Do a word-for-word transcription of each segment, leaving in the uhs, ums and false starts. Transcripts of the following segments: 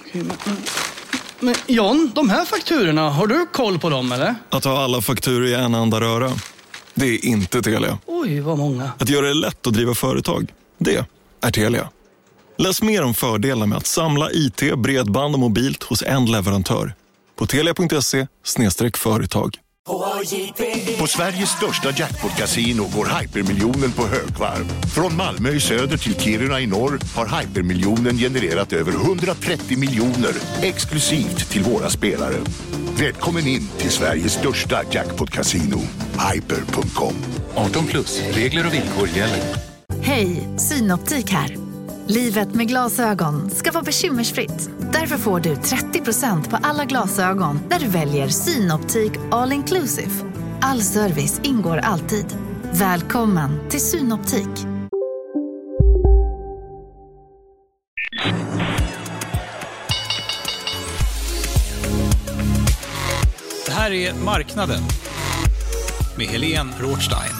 Men, men John, de här fakturorna, har du koll på dem eller? Att ha alla fakturor i en enda röra, det är inte Telia. Oj, vad många. Att göra det lätt att driva företag, det är Telia. Läs mer om fördelarna med att samla I T, bredband och mobilt hos en leverantör på telia punkt se slash företag. På Sveriges största jackpot-casino går Hypermiljonen på högvarv. Från Malmö i söder till Kiruna i norr har Hypermiljonen genererat över hundratrettio miljoner exklusivt till våra spelare. Välkommen in till Sveriges största jackpot-casino, hyper punkt com. arton plus, regler och villkor gäller. Hej, Synoptik här. Livet med glasögon ska vara bekymmersfritt. Därför får du trettio procent på alla glasögon när du väljer Synoptik All Inclusive. All service ingår alltid. Välkommen till Synoptik. Det här är Marknaden med Helene Rothstein.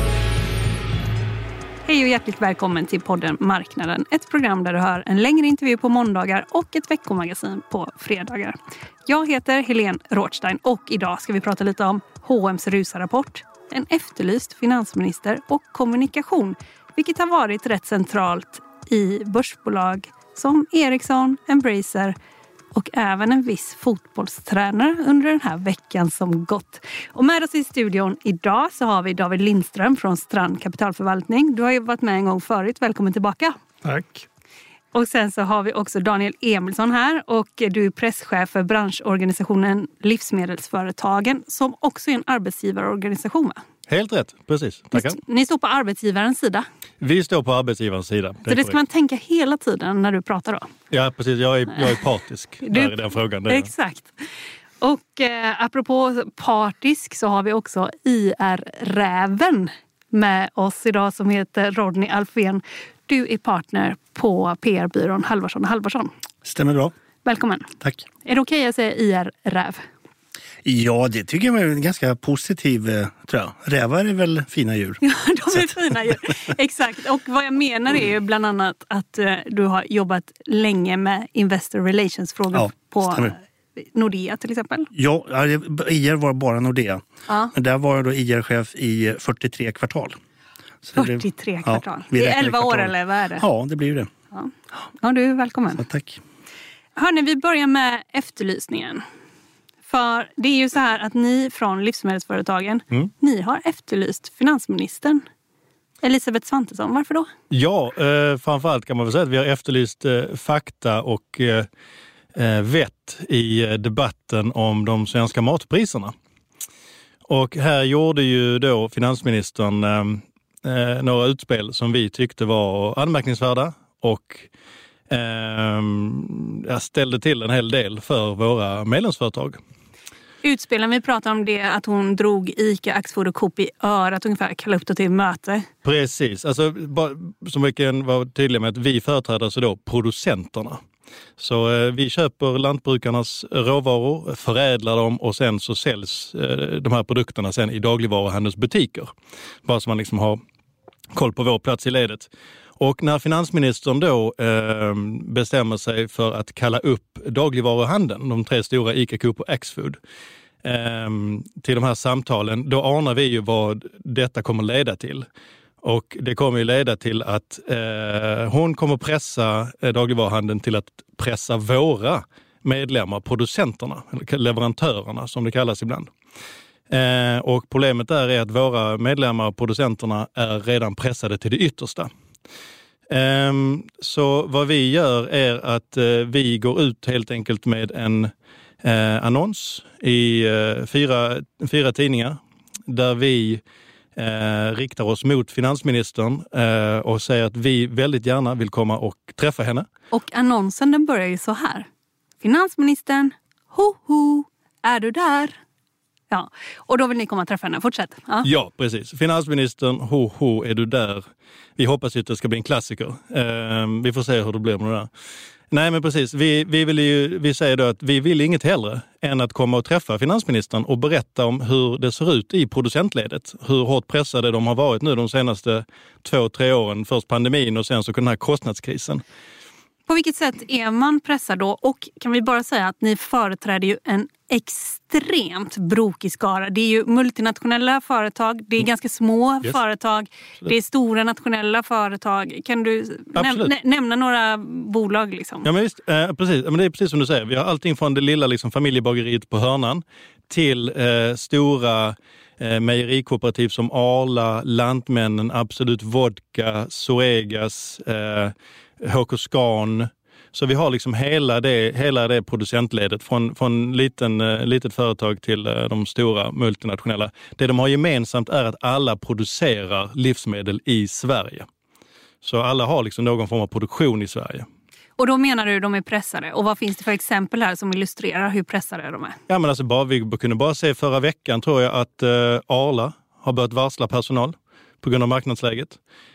Hej och hjärtligt välkommen till podden Marknaden. Ett program där du hör en längre intervju på måndagar och ett veckomagasin på fredagar. Jag heter Helene Rothstein och idag ska vi prata lite om H och M:s rusarapport, en efterlyst finansminister och kommunikation, vilket har varit rätt centralt i börsbolag som Ericsson, Embracer och även en viss fotbollstränare under den här veckan som gått. Och med oss i studion idag så har vi David Lindström från Strand Kapitalförvaltning. Du har ju varit med en gång förut. Välkommen tillbaka. Tack. Och sen så har vi också Daniel Emilsson här och du är presschef för branschorganisationen Livsmedelsföretagen som också är en arbetsgivarorganisation, va? Helt rätt, precis. Tackar. Ni står på arbetsgivarens sida. Vi står på arbetsgivarens sida. Det så det ska man tänka hela tiden när du pratar då? Ja, precis. Jag är, jag är partisk du, där i den frågan. Det exakt. Och eh, apropå partisk så har vi också I R-räven med oss idag som heter Rodney Alfvén. Du är partner på P R-byrån Halvarsson och Halvarsson. Stämmer bra. Välkommen. Tack. Är det okej okay att säga I R-räv? Ja, det tycker jag är en ganska positiv, tror jag. Rävar är väl fina djur. Ja, de är fina djur. Exakt. Och vad jag menar är ju bland annat att uh, du har jobbat länge med investor relations-frågor ja, på stämmer. Nordea till exempel. Ja, I R var bara Nordea. Ja. Men där var jag då I R-chef i fyrtiotre kvartal. Så fyrtiotre blev, kvartal? Ja, det är elva år eller vad är det? Ja, det blir ju det. Ja, ja du är välkommen. Så, tack. Hörrni, vi börjar med efterlysningen. För det är ju så här att ni från livsmedelsföretagen, mm. ni har efterlyst finansministern Elisabeth Svantesson. Varför då? Ja, eh, framförallt kan man väl säga att vi har efterlyst eh, fakta och eh, vett i debatten om de svenska matpriserna. Och här gjorde ju då finansministern eh, några utspel som vi tyckte var anmärkningsvärda och eh, jag ställde till en hel del för våra medlemsföretag. Utspelen vi pratar om det att hon drog ICA, Axfood och Coop i örat ungefär, kallade upp det till möte. Precis, alltså som vi kan vara tydliga med att vi företräder så då producenterna. Så eh, vi köper lantbrukarnas råvaror, förädlar dem och sen så säljs eh, de här produkterna sen i dagligvaruhandelsbutiker. Bara så man liksom har koll på vår plats i ledet. Och när finansministern då eh, bestämmer sig för att kalla upp dagligvaruhandeln, de tre stora ICA, Coop och Axfood, eh, till de här samtalen, då anar vi ju vad detta kommer leda till. Och det kommer ju leda till att eh, hon kommer pressa eh, dagligvaruhandeln till att pressa våra medlemmar, producenterna, eller leverantörerna som det kallas ibland. Eh, och problemet där är att våra medlemmar och producenterna är redan pressade till det yttersta. Eh, så vad vi gör är att eh, vi går ut helt enkelt med en eh, annons i eh, fyra, fyra tidningar där vi Eh, riktar oss mot finansministern eh, och säger att vi väldigt gärna vill komma och träffa henne. Och annonsen den börjar ju så här. Finansministern, ho ho, är du där? Ja, och då vill ni komma och träffa henne. Fortsätt. Ja, ja precis. Finansministern, ho ho, är du där? Vi hoppas att det ska bli en klassiker. Eh, vi får se hur det blir med det där. Nej men precis, vi, vi, vill ju, vi säger då att vi vill inget hellre än att komma och träffa finansministern och berätta om hur det ser ut i producentledet. Hur hårt pressade de har varit nu de senaste två, tre åren. Först pandemin och sen så den här kostnadskrisen. På vilket sätt är man pressad då? Och kan vi bara säga att ni företräder ju en extremt brokig skara. Det är ju multinationella företag, det är ganska små yes. företag, Absolut. Det är stora nationella företag. Kan du näm- nämna några bolag? Liksom? Ja, men visst, eh, precis. Men det är precis som du säger. Vi har allting från det lilla liksom, familjebageriet på hörnan till eh, stora eh, mejerikooperativ som Arla, Lantmännen, Absolut Vodka, Zoegas, eh, H K Scan. Så vi har liksom hela det, hela det producentledet från, från liten, litet företag till de stora multinationella. Det de har gemensamt är att alla producerar livsmedel i Sverige. Så alla har liksom någon form av produktion i Sverige. Och då menar du att de är pressade. Och vad finns det för exempel här som illustrerar hur pressade de är? Ja, men alltså bara, vi kunde bara se förra veckan tror jag att eh, Arla har börjat varsla personal på grund av marknadsläget.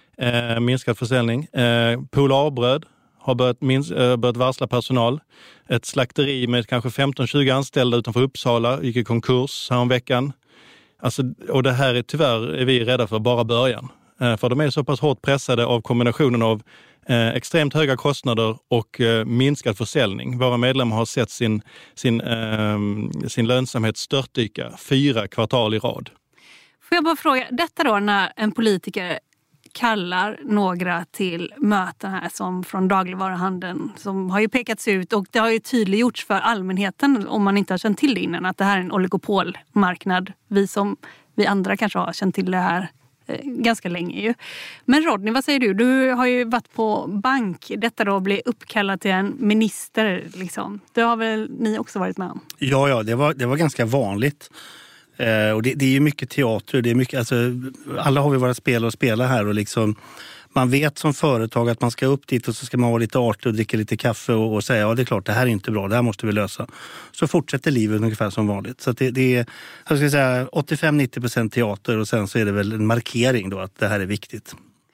Eh, minskad försäljning. Eh, Polarbröd har börjat, minst, äh, börjat varsla personal. Ett slakteri med kanske femton tjugo anställda utanför Uppsala gick i konkurs här om veckan. Alltså, och det här är tyvärr är vi rädda för bara början. Äh, för de är så pass hårt pressade av kombinationen av äh, extremt höga kostnader och äh, minskad försäljning. Våra medlemmar har sett sin, sin, äh, sin lönsamhet störtdyka fyra kvartal i rad. Får jag bara fråga, detta då när en politiker kallar några till möten här som från dagligvaruhandeln som har ju pekats ut och det har ju tydliggjorts för allmänheten om man inte har känt till det innan att det här är en oligopolmarknad. Vi som vi andra kanske har känt till det här eh, ganska länge ju. Men Rodney, vad säger du? Du har ju varit på bank. Detta då blir uppkallad till en minister liksom. Det har väl ni också varit med om? Ja, ja, det var, det var ganska vanligt. Eh, och det, det är ju mycket teater, det är mycket, alltså, alla har vi våra spel att spela här och liksom, man vet som företag att man ska upp dit och så ska man vara lite artig och dricka lite kaffe och, och säga ja det är klart det här är inte bra, det här måste vi lösa. Så fortsätter livet ungefär som vanligt. Så att det, det är jag ska säga, åttiofem till nittio procent teater och sen så är det väl en markering då att det här är viktigt.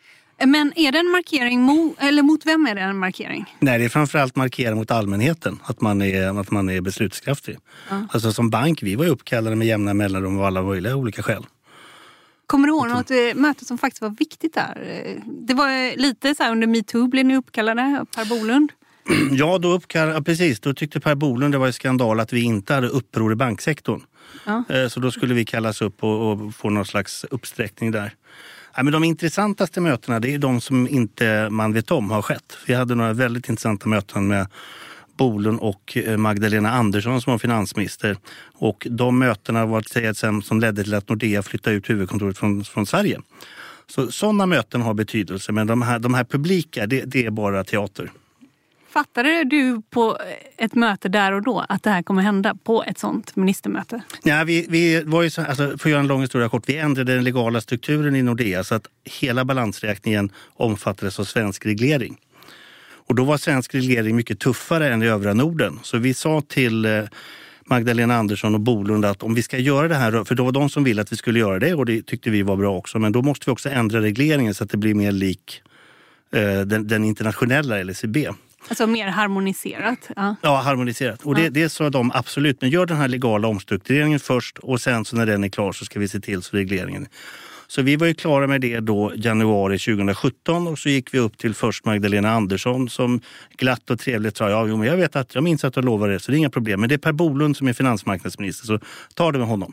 Men är det en markering mot, eller mot vem är det en markering? Nej, det är framförallt markera mot allmänheten, att man är, att man är beslutskraftig. Ja. Alltså som bank, vi var ju uppkallade med jämna mellanrum av alla möjliga olika skäl. Kommer du ihåg något möte som faktiskt var viktigt där? Det var lite så här under MeToo blev ni uppkallade, Per Bolund. Ja, då uppkallade, ja, precis. Då tyckte Per Bolund det var en skandal att vi inte hade uppror i banksektorn. Ja. Så då skulle vi kallas upp och, och få någon slags uppsträckning där. Ja, men de intressantaste mötena det är de som inte man vet om har skett. Vi hade några väldigt intressanta möten med Bolund och Magdalena Andersson som var finansminister. Och de mötena var det sen som ledde till att Nordea flyttade ut huvudkontoret från, från Sverige. Så sådana möten har betydelse, men de här, de här publika, det, det är bara teater. Fattade du på ett möte där och då att det här kommer hända på ett sånt ministermöte? Ja, vi, vi var ju så, alltså, för att göra en lång historia kort, vi ändrade den legala strukturen i Nordea så att hela balansräkningen omfattades av svensk reglering. Och då var svensk reglering mycket tuffare än i övriga Norden. Så vi sa till eh, Magdalena Andersson och Bolund att om vi ska göra det här, för då var de som ville att vi skulle göra det och det tyckte vi var bra också, men då måste vi också ändra regleringen så att det blir mer lik eh, den, den internationella L C B. Alltså mer harmoniserat. Ja, ja harmoniserat. Och det, ja. det sa de absolut. Men gör den här legala omstruktureringen först och sen så när den är klar så ska vi se till så regleringen. Så vi var ju klara med det då januari tjugosjutton och så gick vi upp till först Magdalena Andersson som glatt och trevligt sa ja, jo, men jag vet att jag minns att jag lovade det så det är inga problem. Men det är Per Bolund som är finansmarknadsminister så ta det med honom.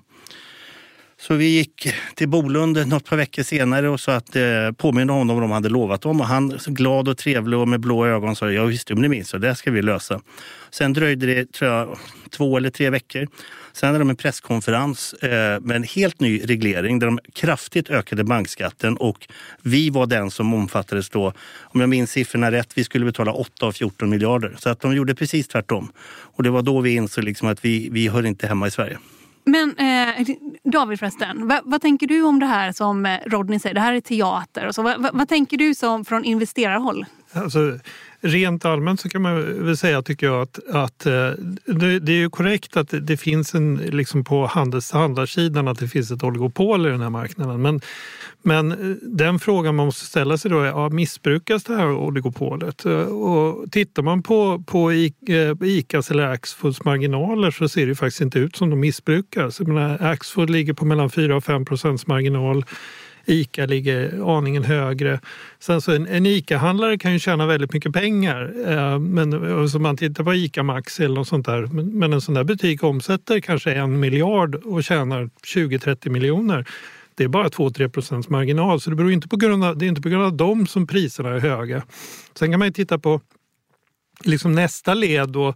Så vi gick till Bolund något par veckor senare och så att eh, påminna honom om vad de hade lovat om. Och han så glad och trevlig och med blå ögon sa ja visst, om ni minns så det ska vi lösa. Sen dröjde det tror jag två eller tre veckor. Sen hade de en presskonferens eh, med en helt ny reglering där de kraftigt ökade bankskatten och vi var den som omfattades då, om jag minns siffrorna rätt, vi skulle betala åtta av fjorton miljarder. Så att de gjorde precis tvärtom. Och det var då vi insåg liksom att vi, vi hör inte hemma i Sverige. Men eh, David förresten, vad, vad tänker du om det här som Rodney säger? Det här är teater. Och så. Vad, vad, vad tänker du som från investerarhåll? Alltså, rent allmänt så kan man väl säga tycker jag att, att det, det är ju korrekt att det finns en liksom på handels, handlarsidan att det finns ett oligopol i den här marknaden. Men, men den frågan man måste ställa sig då är ja, missbrukas det här oligopolet? Och tittar man på, på ICAs eller Axfoods marginaler så ser det faktiskt inte ut som de missbrukas. Jag menar, Axfood ligger på mellan fyra och fem procents marginal. ICA ligger aningen högre. Sen så en, en ICA-handlare kan ju tjäna väldigt mycket pengar. Eh, men om man tittar på ICA Maxi eller något sånt där. Men, men en sån där butik omsätter kanske en miljard och tjänar tjugo till trettio miljoner. Det är bara två till tre procents marginal. Så det beror inte på grund av, det är inte på grund av dem som priserna är höga. Sen kan man ju titta på liksom nästa led då.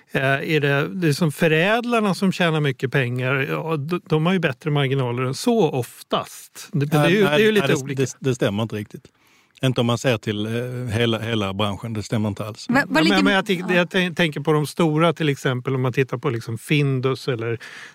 Är det, det är som förädlarna som tjänar mycket pengar, ja, de, de har ju bättre marginaler än så oftast. Det, det, är, ju, det är ju lite nej, det, olika. Det, det stämmer inte riktigt. Inte om man ser till hela, hela branschen, det stämmer inte alls. Va, ja, ligger... men jag, jag tänker på de stora till exempel, om man tittar på liksom Findus eller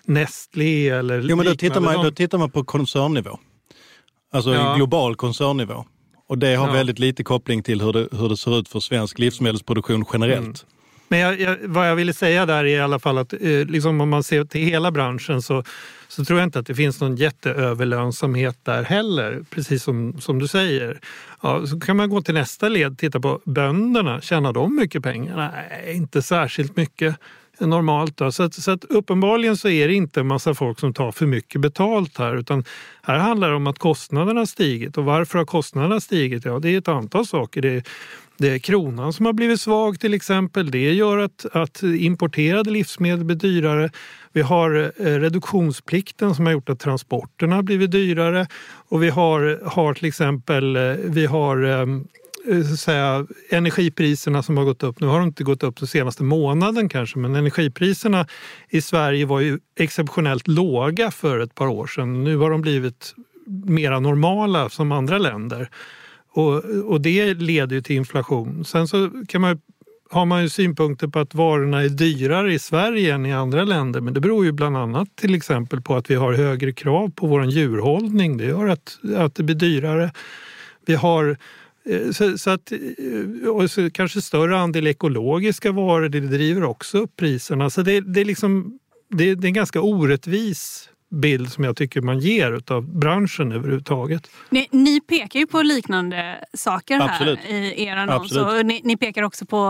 Nestlé eller jo, men då tittar, man, då tittar man på koncernnivå. Alltså ja. global koncernnivå. Och det har ja. väldigt lite koppling till hur det, hur det ser ut för svensk livsmedelsproduktion generellt. Mm. Men jag, jag, vad jag ville säga där är i alla fall att eh, liksom om man ser till hela branschen så, så tror jag inte att det finns någon jätteöverlönsamhet där heller, precis som, som du säger. Ja, så kan man gå till nästa led, titta på bönderna. Tjänar de mycket pengar? Nej, inte särskilt mycket normalt. Då. Så, att, så att uppenbarligen så är det inte en massa folk som tar för mycket betalt här, utan här handlar det om att kostnaderna har stigit. Och varför har kostnaderna stigit? Ja, det är ett antal saker. Det är Det är kronan som har blivit svag till exempel. Det gör att, att importerade livsmedel blir dyrare. Vi har eh, reduktionsplikten som har gjort att transporterna har blivit dyrare. Och vi har, har till exempel eh, vi har, eh, så säga, energipriserna som har gått upp. Nu har de inte gått upp den senaste månaden kanske, men energipriserna i Sverige var ju exceptionellt låga för ett par år sedan. Nu har de blivit mera normala som andra länder. Och, och det leder ju till inflation. Sen så kan man, har man ju synpunkter på att varorna är dyrare i Sverige än i andra länder. Men det beror ju bland annat till exempel på att vi har högre krav på vår djurhållning. Det gör att, att det blir dyrare. Vi har så, så att, och så kanske större andel ekologiska varor. Det driver också upp priserna. Så det, det, är, liksom, det, det är en ganska orättvis bild som jag tycker man ger av branschen överhuvudtaget. Ni, ni pekar ju på liknande saker Absolut. här i er annons. Och ni, ni pekar också på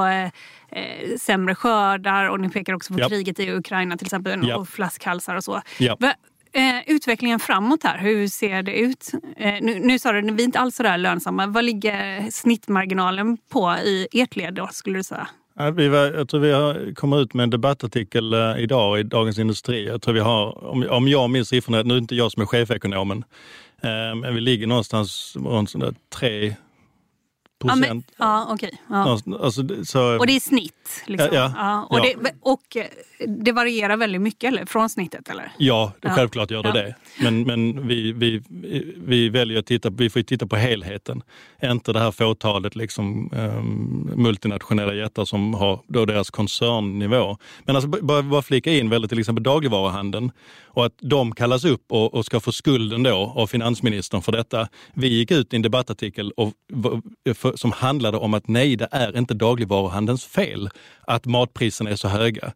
eh, sämre skördar och ni pekar också på Japp. kriget i Ukraina till exempel Japp. och flaskhalsar och så. Japp. Eh, utvecklingen framåt här, hur ser det ut? Eh, nu, nu sa du, vi är inte alls så där lönsamma. Vad ligger snittmarginalen på i ert led då, skulle du säga? Ja, vi var, jag tror vi har kommit ut med en debattartikel uh, idag i Dagens Industri. Jag tror vi har, om, om jag minns siffrorna, nu är inte jag som är chefekonomen, uh, men vi ligger någonstans runt sådär tre procent. Ja, ja okej. Ja. Alltså, så, och det är snitt? Liksom. Ja, ja, ja. Och, ja. Det, och det varierar väldigt mycket eller? Från snittet? Eller? Ja, det, ja. självklart gör det ja. det. Men, men vi, vi, vi väljer att titta, vi får titta på helheten. Inte det här fåtalet liksom, um, multinationella jättar som har då deras koncernnivå. Men alltså, bara, bara flika in väldigt till exempel dagligvaruhandeln och att de kallas upp och, och ska få skulden då av finansministern för detta. Vi gick ut i en debattartikel och, för, som handlade om att nej, det är inte dagligvaruhandelns fel att matpriserna är så höga.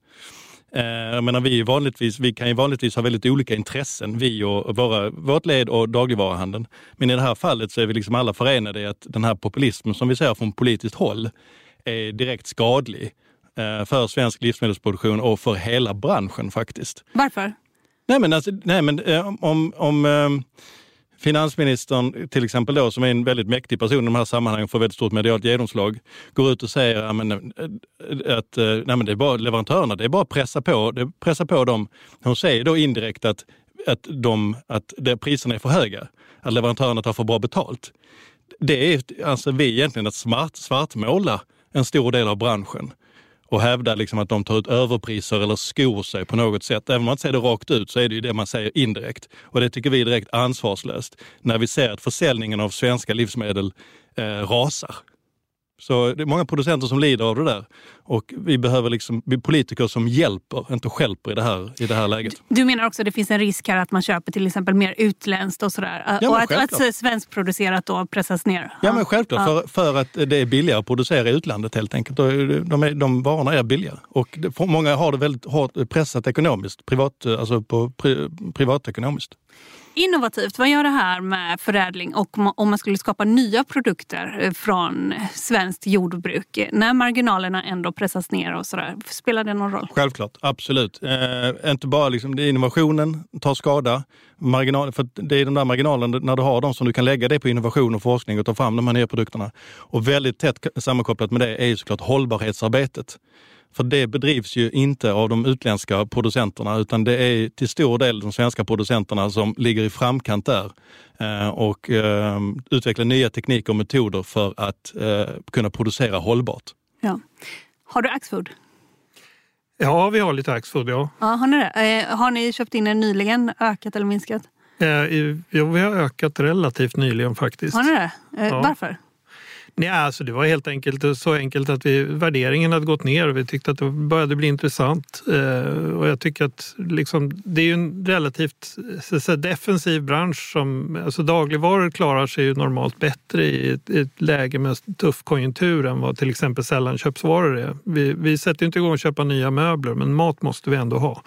Jag menar, vi, vanligtvis, vi kan ju vanligtvis ha väldigt olika intressen, vi och våra, vårt led och dagligvaruhandeln. Men i det här fallet så är vi liksom alla förenade i att den här populismen som vi ser från politiskt håll är direkt skadlig för svensk livsmedelsproduktion och för hela branschen faktiskt. Varför? Nej men, alltså, nej, men om... om finansministern till exempel då, som är en väldigt mäktig person i de här sammanhangen, får väldigt stort medialt genomslag, går ut och säger ja, men, att nej, men det är bara leverantörerna, det är bara att pressa på, det pressa på dem. Hon säger då indirekt att, att, de, att det, priserna är för höga, att leverantörerna tar för bra betalt. Det är alltså vi egentligen att smart, svartmåla en stor del av branschen och hävda liksom att de tar ut överpriser eller skor sig på något sätt. Även om man inte säger det rakt ut så är det ju det man säger indirekt. Och det tycker vi är direkt ansvarslöst när vi ser att försäljningen av svenska livsmedel eh, rasar. Så det är många producenter som lider av det där. Och vi behöver liksom vi politiker som hjälper, inte stjälper i det här, i det här läget. Du menar också att det finns en risk här att man köper till exempel mer utländskt och sådär? Ja, och att, att svenskproducerat då pressas ner? Ja, men självklart. Ja. För, för att det är billigare att producera i utlandet helt enkelt. De, är, de varorna är billigare. Och det, många har det väldigt hårt pressat ekonomiskt, privat, alltså på pri, privatekonomiskt. Innovativt, vad gör det här med förädling och om man skulle skapa nya produkter från svenskt jordbruk när marginalerna ändå pressas ner och sådär? Spelar det någon roll? Självklart, absolut. Eh, inte bara liksom, det är innovationen tar skada. Marginal, för det är de där marginalerna när du har dem som du kan lägga det på innovation och forskning och ta fram de här nya produkterna. Och väldigt tätt sammankopplat med det är ju såklart hållbarhetsarbetet. För det bedrivs ju inte av de utländska producenterna utan det är till stor del de svenska producenterna som ligger i framkant där eh, och eh, utvecklar nya tekniker och metoder för att eh, kunna producera hållbart. Ja. Har du Axfood? Ja, vi har lite Axfood, ja. Ja, har ni det? Eh, har ni köpt in er nyligen, ökat eller minskat? Eh, ja, vi har ökat relativt nyligen faktiskt. Har ni det? Eh, ja. Varför? Nej, alltså det var helt enkelt så enkelt att vi, värderingen hade gått ner och vi tyckte att det började bli intressant. Eh, och jag tycker att liksom, det är ju en relativt så, så defensiv bransch som, alltså dagligvaror klarar sig ju normalt bättre i ett, i ett läge med tuff konjunktur än vad till exempel sällanköpsvaror är. Vi, vi sätter ju inte igång att köpa nya möbler, men mat måste vi ändå ha.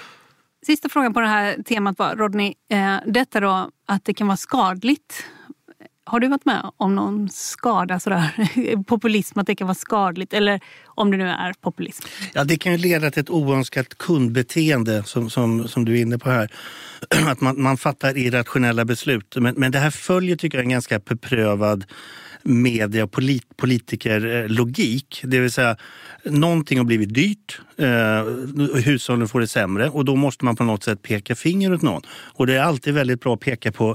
Sista frågan på det här temat var, Rodney, eh, detta då att det kan vara skadligt. Har du varit med om någon skada sådär, populism, att det kan vara skadligt eller om det nu är populism? Ja, det kan ju leda till ett oönskat kundbeteende som, som, som du är inne på här. Att man, man fattar irrationella beslut. Men, men det här följer tycker jag en ganska beprövad media- och polit, politikerlogik. Det vill säga, någonting har blivit dyrt, eh, hushållen får det sämre och då måste man på något sätt peka finger åt någon. Och det är alltid väldigt bra att peka på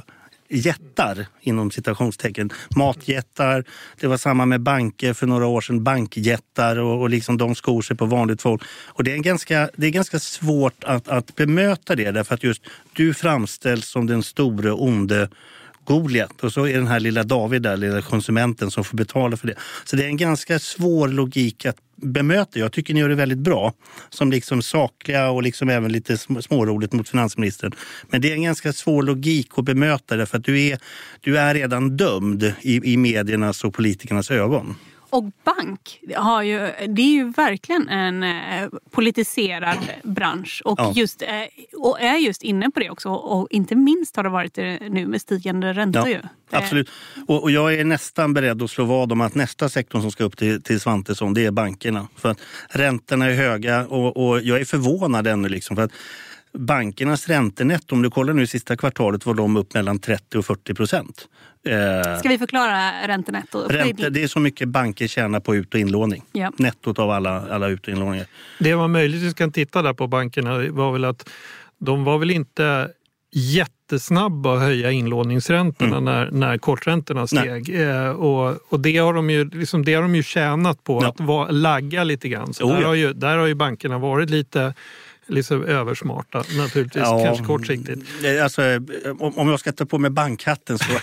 jättar inom citationstecken, matjättar, det var samma med banker för några år sedan, bankjättar och, och liksom de skor sig på vanligt folk. Och det är, en ganska, det är ganska svårt att, att bemöta det därför att just du framställs som den store onde Goliat och så är den här lilla David där, lilla konsumenten som får betala för det. Så det är en ganska svår logik att bemöta. Jag tycker ni gör det väldigt bra som liksom sakliga och liksom även lite småroligt mot finansministern. Men det är en ganska svår logik att bemöta det för att du är, du är redan dömd i, i mediernas och politikernas ögon. Och bank har ju, det är ju verkligen en eh, politiserad bransch och, ja. just, eh, och är just inne på det också. Och inte minst har det varit det nu med stigande räntor. Ja, ju. Absolut. Och, och jag är nästan beredd att slå vad om att nästa sektor som ska upp till, till Svantesson, det är bankerna. För att räntorna är höga och, och jag är förvånad ännu liksom för att bankernas räntenetto, om du kollar nu i sista kvartalet var de upp mellan trettio och fyrtio procent. Eh, Ska vi förklara räntenetto? Ränte, det är så mycket banker tjänar på ut- och inlåning. Ja. Nettot av alla, alla ut- och inlåningar. Det var möjligt att vi kan titta där på bankerna var väl att de var väl inte jättesnabba att höja inlåningsräntorna mm. när, när korträntorna steg. Eh, och och det, har de ju, liksom, det har de ju tjänat på, ja. att va, lagga lite grann. Så oh, där, ja. har ju, där har ju bankerna varit lite... liksom översmarta naturligtvis, ja, kanske kortsiktigt. Alltså, om jag ska ta på mig bankhatten så...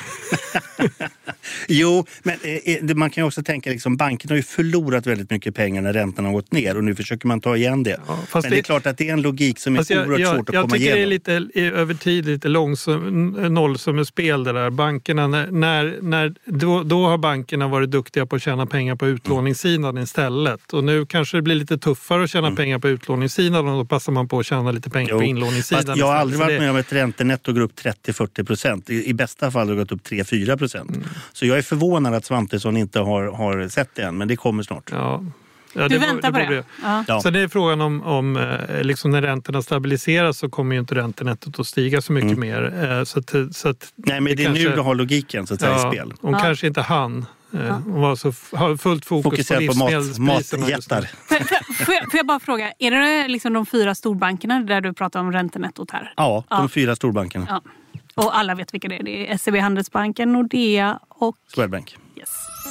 jo, men man kan ju också tänka liksom, banken har ju förlorat väldigt mycket pengar när räntorna har gått ner och nu försöker man ta igen det. Ja, men det, det är klart att det är en logik som är jag, oerhört jag, svårt att jag komma igenom. Jag tycker det är lite över tid, lite långsum, nollsummespel det där. Bankerna, när, när, när, då, då har bankerna varit duktiga på att tjäna pengar på utlåningssidan mm. istället. Och nu kanske det blir lite tuffare att tjäna mm. pengar på utlåningssidan och då passar man på att tjäna lite pengar jo, på inlåningssidan. Jag har aldrig varit med om ett räntenetto går upp trettio till fyrtio procent. I, I bästa fall har det gått upp tre till fyra procent. Mm. Så jag är förvånad att Svantesson inte har, har sett det än, men det kommer snart. Ja. Ja, du det väntar det på det? Ja. Ja. Så det är frågan om, om liksom när räntorna stabiliseras så kommer ju inte räntenettot att stiga så mycket mm. mer. Så att, så att Nej, men det, det är kanske, nu du har logiken så att säga ja, i spel. Hon ja. kanske inte hann. Ja. Hon var så, har fullt fokus Fokuserar på livsmedelspriserna. Matjättar. Får jag, får jag bara fråga, är det liksom de fyra storbankerna där du pratar om räntenettot här? Ja, de ja. fyra storbankerna. Ja. Och alla vet vilka det är. Det är S E B Handelsbanken, Nordea och... Swedbank. Yes.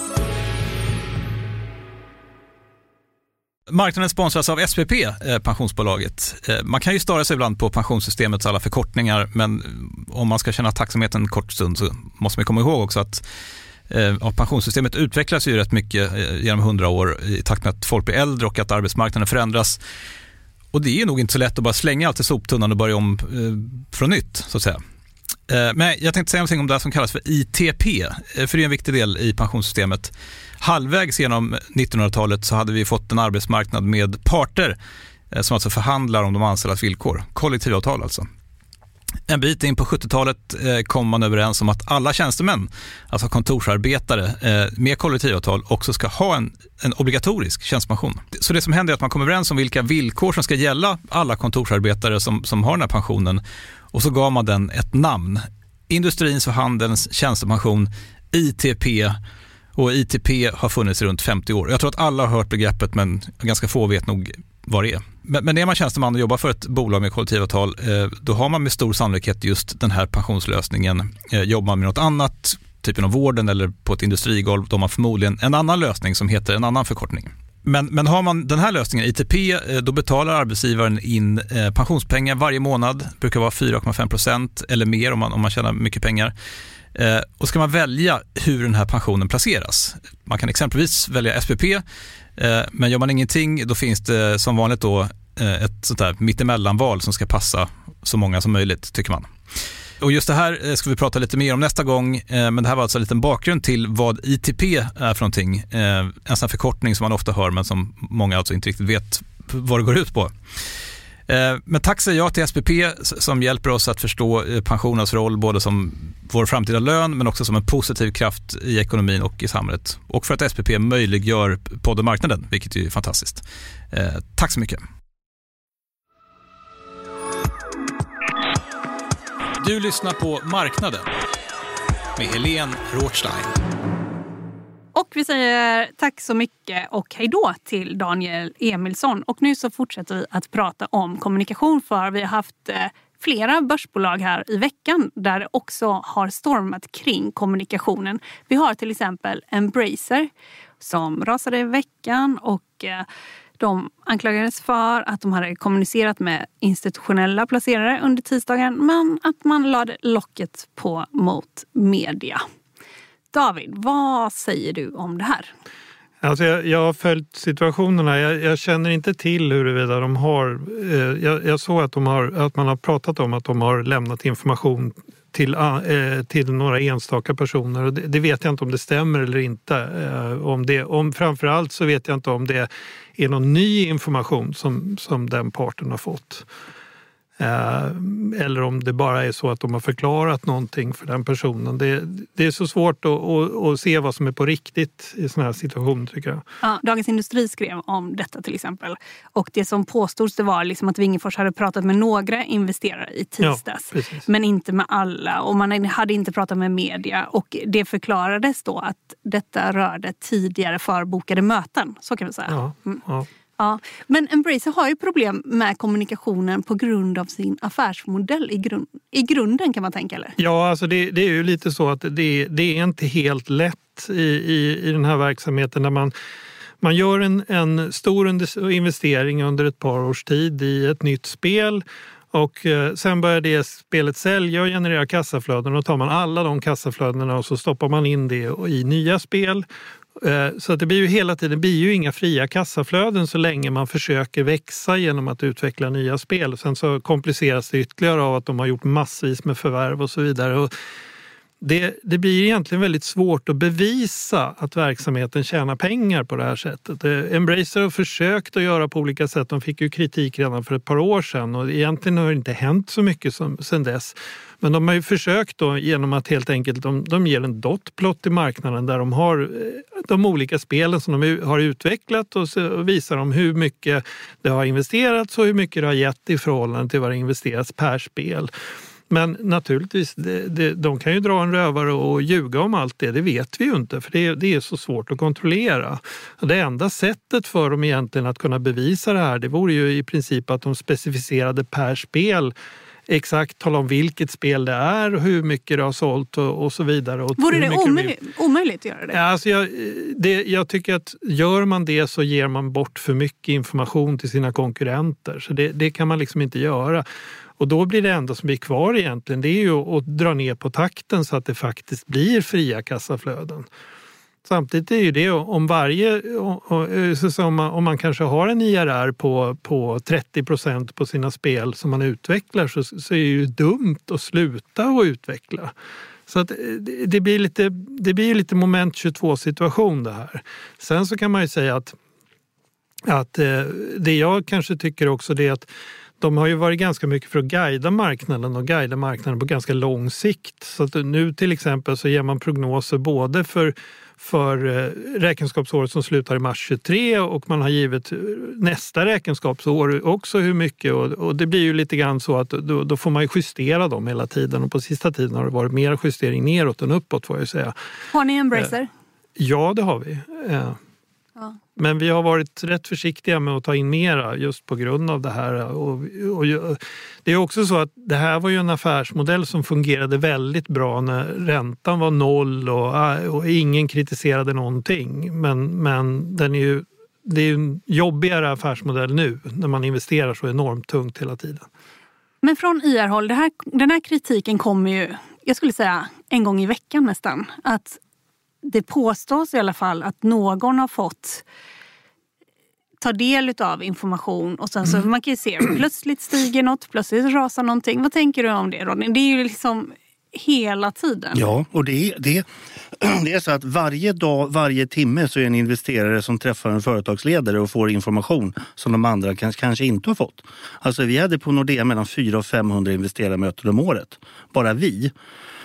Marknaden sponsras av S P P, eh, pensionsbolaget. Eh, man kan ju störa sig ibland på pensionssystemets alla förkortningar, men om man ska känna tacksamhet en kort stund så måste man komma ihåg också att eh, pensionssystemet utvecklas ju rätt mycket eh, genom hundra år i takt med att folk blir äldre och att arbetsmarknaden förändras. Och det är nog inte så lätt att bara slänga allt i soptunnan och börja om eh, från nytt, så att säga. Eh, men jag tänkte säga någonting om det som kallas för I T P, eh, för det är en viktig del i pensionssystemet. Halvvägs genom nittonhundratalet så hade vi fått en arbetsmarknad med parter eh, som alltså förhandlar om de anställdas villkor. Kollektivavtal alltså. En bit in på sjuttiotalet eh, kom man överens om att alla tjänstemän, alltså kontorsarbetare eh, med kollektivavtal, också ska ha en, en obligatorisk tjänstepension. Så det som händer är att man kommer överens om vilka villkor som ska gälla alla kontorsarbetare som, som har den här pensionen, och så gav man den ett namn. Industrins och handelns tjänstepension, I T P, och I T P har funnits runt femtio år. Jag tror att alla har hört begreppet, men ganska få vet nog vad det är. Men, men är man tjänsteman och jobbar för ett bolag med kollektivavtal, eh, då har man med stor sannolikhet just den här pensionslösningen. Eh, jobbar man med något annat, typ inom vården eller på ett industrigolv, då har man förmodligen en annan lösning som heter en annan förkortning. Men, men har man den här lösningen, I T P, eh, då betalar arbetsgivaren in eh, pensionspengar varje månad. Det brukar vara fyra komma fem procent eller mer om man, om man tjänar mycket pengar. Eh, och ska man välja hur den här pensionen placeras. Man kan exempelvis välja S P P, eh, men gör man ingenting, då finns det som vanligt då eh, ett sånt här mittemellanval som ska passa så många som möjligt, tycker man. Och just det här eh, ska vi prata lite mer om nästa gång, eh, men det här var alltså en liten bakgrund till vad I T P är för någonting. Eh, en sån förkortning som man ofta hör, men som många alltså inte riktigt vet vad det går ut på. Men tack säger jag till S P P som hjälper oss att förstå pensionens roll både som vår framtida lön, men också som en positiv kraft i ekonomin och i samhället. Och för att S P P möjliggör poddenmarknaden, vilket är fantastiskt. Tack så mycket. Du lyssnar på Marknaden med Helene Rothstein. Och vi säger tack så mycket och hej då till Daniel Emilsson. Och nu så fortsätter vi att prata om kommunikation, för vi har haft flera börsbolag här i veckan där det också har stormat kring kommunikationen. Vi har till exempel Embracer som rasade i veckan, och de anklagades för att de hade kommunicerat med institutionella placerare under tisdagen, men att man lade locket på mot media. David, vad säger du om det här? Alltså jag, jag har följt situationerna. Jag, jag känner inte till huruvida de har... Eh, jag, jag såg att, de har, att man har pratat om att de har lämnat information till, eh, till några enstaka personer. Och det, det vet jag inte om det stämmer eller inte. Eh, om det, om, framförallt så vet jag inte om det är någon ny information som, som den parten har fått. Eller om det bara är så att de har förklarat någonting för den personen. Det, det är så svårt att, att, att se vad som är på riktigt i såna här situationer, tycker jag. Ja, Dagens Industri skrev om detta till exempel. Och det som påstods det var liksom att Wingefors hade pratat med några investerare i tisdags. Ja, men inte med alla. Och man hade inte pratat med media. Och det förklarades då att detta rörde tidigare förbokade möten. Så kan vi säga. Ja, mm. ja. Ja, men Embracer har ju problem med kommunikationen på grund av sin affärsmodell i, grund, i grunden, kan man tänka, eller? Ja, alltså det, det är ju lite så att det, det är inte helt lätt i, i, i den här verksamheten när man, man gör en, en stor investering under ett par års tid i ett nytt spel. Och sen börjar det spelet sälja och generera kassaflöden, och tar man alla de kassaflödena och så stoppar man in det i nya spel. Så att det blir ju hela tiden, det blir ju inga fria kassaflöden så länge man försöker växa genom att utveckla nya spel. Sen så kompliceras det ytterligare av att de har gjort massvis med förvärv och så vidare. Och det, det blir egentligen väldigt svårt att bevisa att verksamheten tjänar pengar på det här sättet. Embracer har försökt att göra på olika sätt. De fick ju kritik redan för ett par år sedan, och egentligen har det inte hänt så mycket som, sedan dess. Men de har ju försökt då genom att helt enkelt de, de ger en dotplot i marknaden där de har de olika spelen som de har utvecklat, och så visar de hur mycket det har investerats och hur mycket det har gett i förhållande till vad det investerats per spel. Men naturligtvis, det, det, de kan ju dra en rövare och ljuga om allt det, det vet vi ju inte, för det, det är så svårt att kontrollera. Och det enda sättet för dem egentligen att kunna bevisa det här, det vore ju i princip att de specificerade per spel, exakt tala om vilket spel det är och hur mycket det har sålt och, och så vidare. Och vore det omöj- omöjligt att göra det? Ja, alltså jag, det? Jag tycker att gör man det så ger man bort för mycket information till sina konkurrenter, så det, det kan man liksom inte göra. Och då blir det enda som blir kvar egentligen, det är ju att dra ner på takten så att det faktiskt blir fria kassaflöden. Samtidigt är ju det om varje, om man, om man kanske har en I R R på, på trettio procent på sina spel som man utvecklar, så, så är det ju dumt att sluta att utveckla. Så att det blir lite, det blir lite moment tjugotvå situation det här. Sen så kan man ju säga att, att det jag kanske tycker också det är att de har ju varit ganska mycket för att guida marknaden och guida marknaden på ganska lång sikt. Så att nu till exempel så ger man prognoser både för, för räkenskapsåret som slutar i mars tjugotre och man har givet nästa räkenskapsår också hur mycket. Och, och det blir ju lite grann så att då, då får man ju justera dem hela tiden och på sista tiden har det varit mer justering neråt än uppåt får jag säga. Har ni Embracer? Ja, det har vi. Ja. Ja. Men vi har varit rätt försiktiga med att ta in mera just på grund av det här. Och, och, det är också så att det här var ju en affärsmodell som fungerade väldigt bra när räntan var noll och, och ingen kritiserade någonting. Men, men den är ju, det är ju en jobbigare affärsmodell nu när man investerar så enormt tungt hela tiden. Men från I R-håll, det här, den här kritiken kommer ju, jag skulle säga en gång i veckan nästan, att det påstås i alla fall att någon har fått ta del av information och sen så man kan ju se plötsligt stiger något, plötsligt rasar någonting. Vad tänker du om det, Rodney? Det är ju liksom hela tiden. Ja, och det är, det, det är så att varje dag, varje timme så är en investerare som träffar en företagsledare och får information som de andra kanske, kanske inte har fått. Alltså vi hade på Nordea mellan fyra och femhundra investerarmöten om året. Bara vi.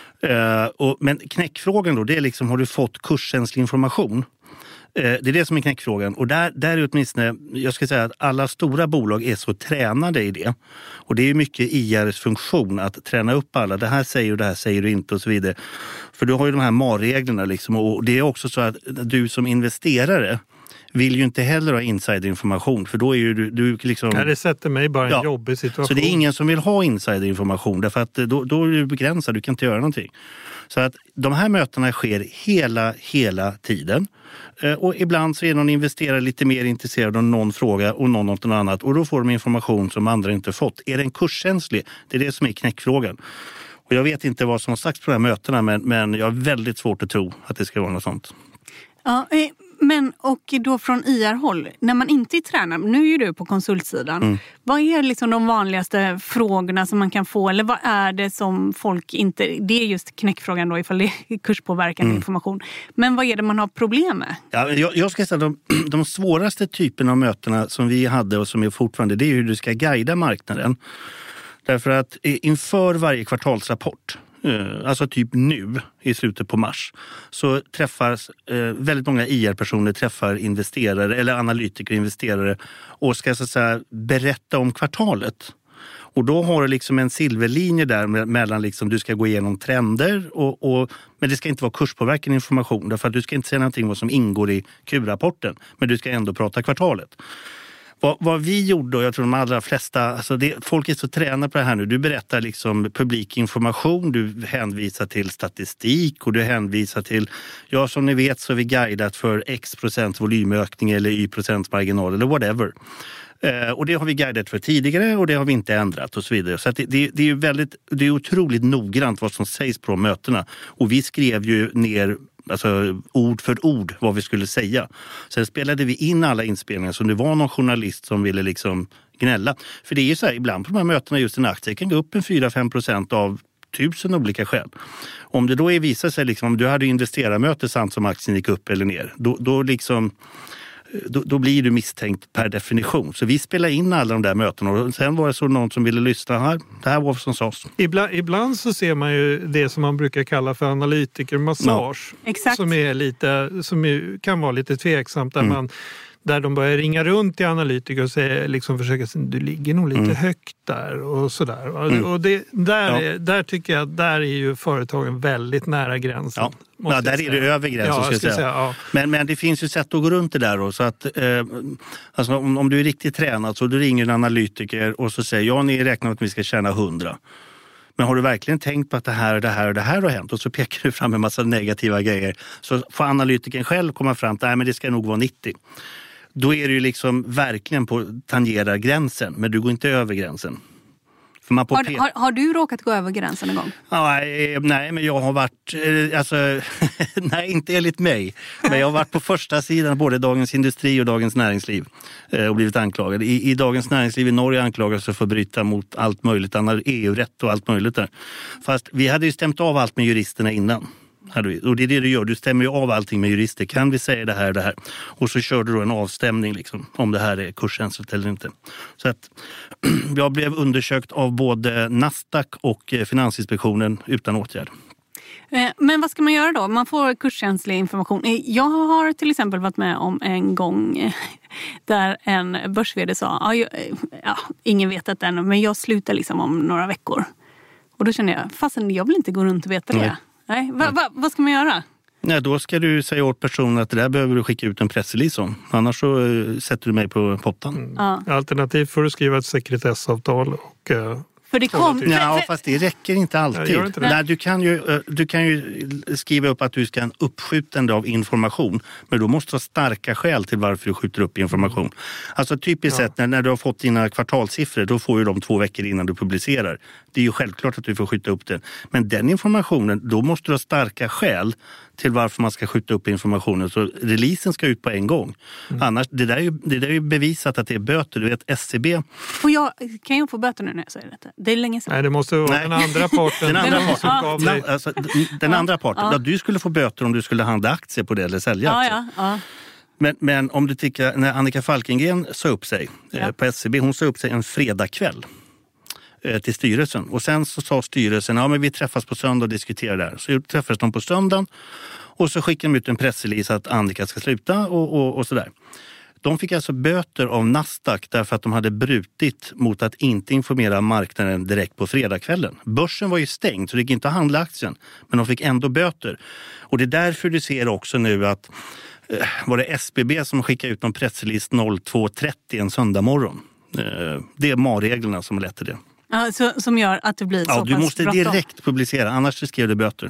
Uh, och, men knäckfrågan då, det är liksom, har du fått kurskänslig information? Uh, det är det som är knäckfrågan. Och där, där är åtminstone, jag ska säga att alla stora bolag är så tränade i det. Och det är mycket I R:s funktion att träna upp alla. Det här säger du, det här säger du inte och så vidare. För du har ju de här M A R-reglerna liksom. Och det är också så att du som investerare vill ju inte heller ha insiderinformation för då är ju du, du liksom... Ja, det sätter mig bara i en ja. jobbig situation. Så det är ingen som vill ha insiderinformation därför att då, då är du begränsad, du kan inte göra någonting. Så att de här mötena sker hela, hela tiden. Och ibland så är någon investerare lite mer intresserad av någon fråga och någon något annat och då får de information som andra inte fått. Är den kurskänslig? Det är det som är knäckfrågan. Och jag vet inte vad som har sagts på de här mötena men, men jag har väldigt svårt att tro att det ska vara något sånt. Ja, men och då från I R-håll, när man inte är tränad, nu är ju du på konsultsidan, mm. vad är liksom de vanligaste frågorna som man kan få eller vad är det som folk inte, det är just knäckfrågan då ifall det är kurspåverkande mm. information, men vad är det man har problem med? Ja, jag, jag ska säga de, de svåraste typerna av mötena som vi hade och som är fortfarande, det är hur du ska guida marknaden. Därför att inför varje kvartalsrapport, alltså typ nu i slutet på mars, så träffas eh, väldigt många I R-personer träffar investerare eller analytiker och investerare och ska så att säga berätta om kvartalet. Och då har du liksom en silverlinje där mellan liksom du ska gå igenom trender och, och men det ska inte vara kurspåverkande information därför att du ska inte säga någonting vad som ingår i Q-rapporten men du ska ändå prata kvartalet. Vad, vad vi gjorde, och jag tror de allra flesta, alltså det, folk är så tränade på det här nu, du berättar liksom publik information, du hänvisar till statistik och du hänvisar till, ja som ni vet så är vi guidat för x procent volymökning eller y procents marginal eller whatever. Eh, och det har vi guidat för tidigare och det har vi inte ändrat och så vidare. Så att det, det, det är ju väldigt, det är otroligt noggrant vad som sägs på mötena och vi skrev ju ner alltså ord för ord vad vi skulle säga. Sen spelade vi in alla inspelningar så det var någon journalist som ville liksom gnälla. För det är ju så här, ibland på de här mötena just en aktie kan gå upp en fyra till fem procent av tusen olika skäl. Om det då är visar sig liksom, om du hade investerarmöte samt som aktien gick upp eller ner, då, då liksom Då, då blir du misstänkt per definition. Så vi spelar in alla de där mötena och sen var det så någon som ville lyssna här. Det här var som sades. Ibland, ibland så ser man ju det som man brukar kalla för analytikermassage. Ja. Exakt. Som, är lite, som är, kan vara lite tveksamt där, mm. man, där de börjar ringa runt till analytiker och säger, liksom försöka, du ligger nog lite mm. högt där och sådär. Mm. Och det, där, ja. där tycker jag, där är ju företagen väldigt nära gränsen. Ja. Ja, där är det över gränsen ja, ska jag säga. säga ja. men, men det finns ju sätt att gå runt det där då, så att eh, alltså, om, om du är riktigt tränad så du ringer en analytiker och så säger ja ni räknar att vi ska tjäna hundra. Men har du verkligen tänkt på att det här och det här och det här har hänt och så pekar du fram en massa negativa grejer så får analytikern själv komma fram till att det ska nog vara nittio. Då är det ju liksom verkligen på tangera gränsen men du går inte över gränsen. Har, har, har du råkat gå över gränsen en gång? Ja, nej, men jag har varit, alltså, nej inte enligt mig, men jag har varit på första sidan både Dagens Industri och Dagens Näringsliv och blivit anklagad. I, i Dagens Näringsliv i Norge anklagas för att bryta mot allt möjligt, E U-rätt och allt möjligt där. Fast vi hade ju stämt av allt med juristerna innan. Och det är det du gör, du stämmer ju av allting med jurister. Kan vi säga det här det här? Och så kör du då en avstämning liksom, om det här är kurskänsligt eller inte. Så att jag blev undersökt av både Nasdaq och Finansinspektionen utan åtgärd. Men vad ska man göra då? Man får kurskänslig information. Jag har till exempel varit med om en gång där en börs-vd sa ja, ja, ingen vet att ännu, men jag slutar liksom om några veckor. Och då kände jag, fastän jag vill inte gå runt och veta det. Nej. Nej. Va, va, vad ska man göra? Nej, då ska du säga åt personen att det där behöver du skicka ut en pressrelease om. Annars så uh, sätter du mig på pottan. Mm. Ja. Alternativt får du skriva ett sekretessavtal och... Uh... För det kom... Ja, fast det räcker inte alltid. Ja, inte Nej, du, kan ju, du kan ju skriva upp att du ska ha en uppskjutande av information. Men då måste du ha starka skäl till varför du skjuter upp information. Alltså typiskt ja. sett när, när du har fått dina kvartalssiffror, då får du dem två veckor innan du publicerar. Det är ju självklart att du får skjuta upp den. Men den informationen, då måste du ha starka skäl till varför man ska skjuta upp informationen. Så releasen ska ut på en gång. Mm. Annars, det där är ju, det där är ju bevisat att det är böter. Du vet, S C B... Och jag, kan jag få böter nu när jag säger detta? Det är länge sedan. Nej, det måste vara Nej. den andra parten. den andra parten, ja. den, alltså, den andra parten ja. Ja, du skulle få böter om du skulle handla aktier på det eller sälja ja, aktier. Ja, ja. Men, men om du tycker, när Annika Falkengren sa upp sig ja. eh, på S C B, hon sa upp sig en fredagkväll eh, till styrelsen. Och sen så sa styrelsen, ja men vi träffas på söndag och diskuterar det här. Så träffades de på söndagen och så skickade de ut en pressrelease att Annika ska sluta och, och, och sådär. De fick alltså böter av Nasdaq därför att de hade brutit mot att inte informera marknaden direkt på fredagskvällen. Börsen var ju stängd så det gick inte att handla aktien, men de fick ändå böter. Och det är därför du ser också nu att eh, var det S B B som skickade ut någon pressrelease två trettio en söndag morgon. Eh, det är M A R-reglerna som har lett till det. Ja, så, som gör att det blir så ja, pass du måste bråttom. Direkt publicera, annars riskerar du böter.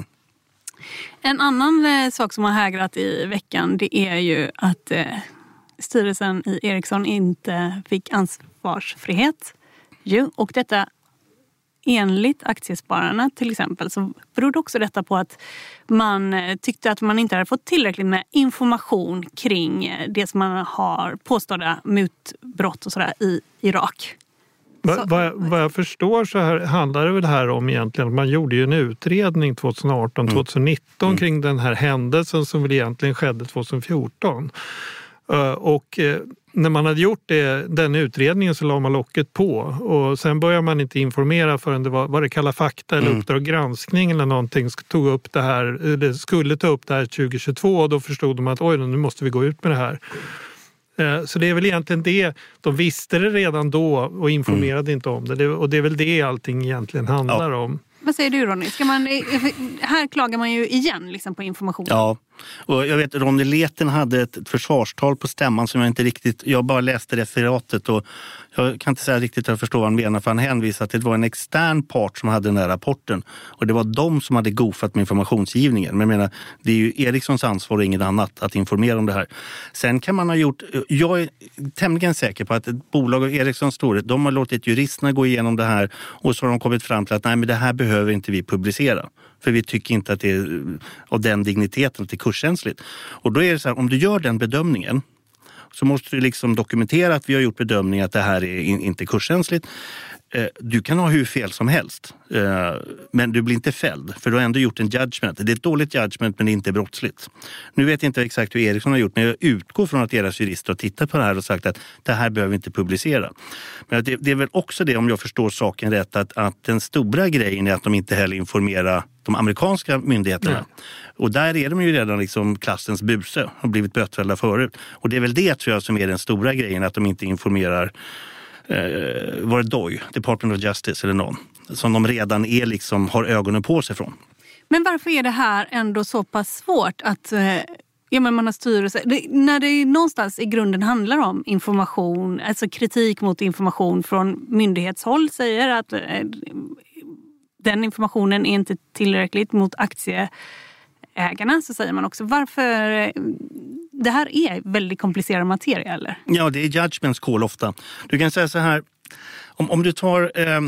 En annan eh, sak som har hägrat i veckan, det är ju att eh, styrelsen i Ericsson inte fick ansvarsfrihet. Jo, och detta enligt aktiespararna till exempel så berodde också detta på att man tyckte att man inte hade fått tillräckligt med information kring det som man har påstådda mutbrott och sådär i Irak. Va, va, vad jag förstår så här, handlar det väl här om egentligen att man gjorde ju en utredning tjugoarton tjugonitton mm. kring den här händelsen som väl egentligen skedde tjugofjorton. Uh, och uh, när man hade gjort det, den utredningen så la man locket på och sen började man inte informera förrän det var, var det Kalla fakta eller mm. Uppdrag granskning eller någonting tog upp det här, det skulle ta upp det här tjugohundratjugotvå och då förstod de att oj nu måste vi gå ut med det här. Så det är väl egentligen det, de visste det redan då och informerade mm. inte om det. det och det är väl det allting egentligen handlar ja. om. Vad säger du Ronny? Ska man, här klagar man ju igen liksom, på information. Ja, och jag vet Ronny Leten hade ett, ett försvarstal på stämman som jag inte riktigt, jag bara läste referatet och jag kan inte säga riktigt att jag förstår vad han menar för han hänvisade att det var en extern part som hade den här rapporten och det var de som hade gofat med informationsgivningen. Men jag menar, det är ju Ericssons ansvar och inget annat att informera om det här. Sen kan man ha gjort, jag är tämligen säker på att ett bolag av Ericssons storhet, de har låtit juristerna gå igenom det här och så har de kommit fram till att nej men det här behöver inte vi publicera. För vi tycker inte att det är av den digniteten att det är kurskänsligt. Och då är det så här, om du gör den bedömningen så måste du liksom dokumentera att vi har gjort bedömning att det här är inte kurskänsligt. Du kan ha hur fel som helst, men du blir inte fälld för du har ändå gjort en judgment. Det är ett dåligt judgment men det är inte brottsligt. Nu vet jag inte exakt hur Ericsson har gjort men jag utgår från att deras jurister har tittat på det här och sagt att det här behöver vi inte publicera. Men det, det är väl också det om jag förstår saken rätt att, att den stora grejen är att de inte heller informerar de amerikanska myndigheterna. Mm. Och där är de ju redan liksom klassens buse och blivit bötfällda förut. Och det är väl det tror jag som är den stora grejen att de inte informerar Eh, var det D O J, Department of Justice eller någon, som de redan är liksom, har ögonen på sig från. Men varför är det här ändå så pass svårt att eh, ja, men man har styrelse, det, när det någonstans i grunden handlar om information, alltså kritik mot information från myndighetshåll säger att eh, den informationen är inte tillräckligt mot aktieägarna, så säger man också varför eh, det här är väldigt komplicerad materia, eller? Ja, det är judgments call ofta. Du kan säga så här, om, om du tar... Eh,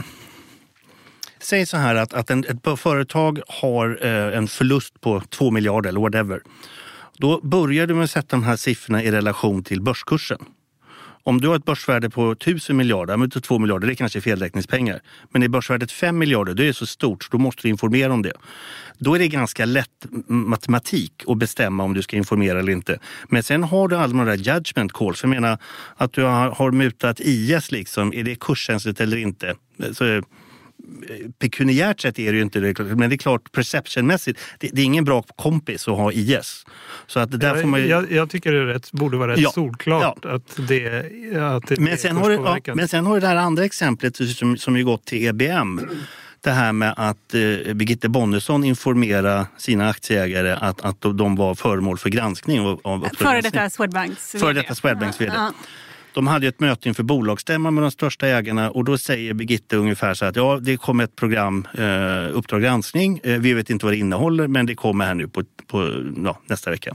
säg så här att, att en, ett företag har eh, en förlust på två miljarder eller whatever. Då börjar du med att sätta de här siffrorna i relation till börskursen. Om du har ett börsvärde på tusen miljarder, men två miljarder, det är kanske felräkningspengar. Men är börsvärdet fem miljarder, det är så stort så då måste du informera om det. Då är det ganska lätt matematik att bestämma om du ska informera eller inte. Men sen har du alla de där judgment calls. Jag menar att du har, har mutat I S liksom, är det kurskänsligt eller inte? Så pekuniärt sett är det ju inte det, men det är klart perceptionmässigt, det, det är ingen bra kompis att ha I S. Så att där får man ju... jag, jag tycker det är rätt, borde vara rätt ja, solklart ja. att det, att det men, sen har du, ja, men sen har du det här andra exemplet som, som ju gått till E B M. Det här med att eh, Birgitte Bonnesen informera sina aktieägare att, att de var föremål för granskning. Av, av Före detta Swedbanks. Före detta Swedbanks vd. Ja. De hade ett möte inför bolagsstämman med de största ägarna och då säger Birgitte ungefär så att ja, det kommer ett program, eh, Uppdrag granskning. Eh, vi vet inte vad det innehåller men det kommer här nu på, på ja, nästa vecka.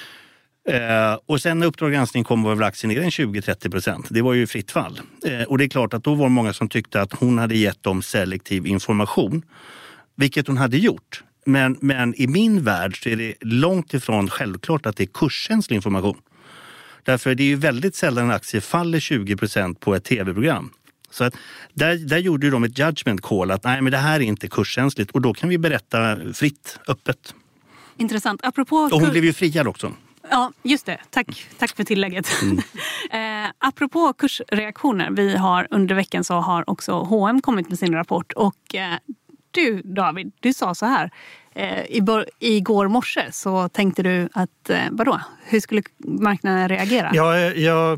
Eh, och sen när Uppdrag granskning kom var väl aktien ner en tjugo till trettio procent. Det var ju fritt fall. Eh, och det är klart att då var det många som tyckte att hon hade gett dem selektiv information. Vilket hon hade gjort. Men, men i min värld så är det långt ifrån självklart att det är kurskänslig information. Därför det är ju väldigt sällan en aktie faller tjugo procent på ett tv-program. Så att där, där gjorde ju de ett judgment call att nej men det här är inte kurskänsligt och då kan vi berätta fritt, öppet. Intressant. Apropå och hon blev ju friad också. Ja, just det. Tack, tack för tillägget. Mm. eh, apropå kursreaktioner, vi har under veckan så har också H och M kommit med sin rapport och eh, du David, du sa så här. Eh, i bör- igår morse så tänkte du att, eh, vadå? Hur skulle marknaden reagera? Ja, jag,